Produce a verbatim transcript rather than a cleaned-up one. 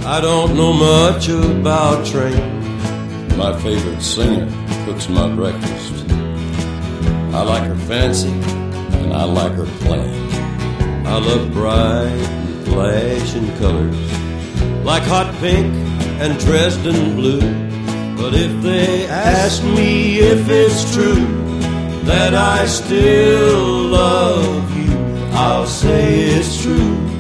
I don't know much about trains. My favorite singer cooks my breakfast. I like her fancy, and I like her plain. I love bright and flashing colors, like hot pink and Dresden blue. But if they ask me if it's true that I still love you, I'll say it's true.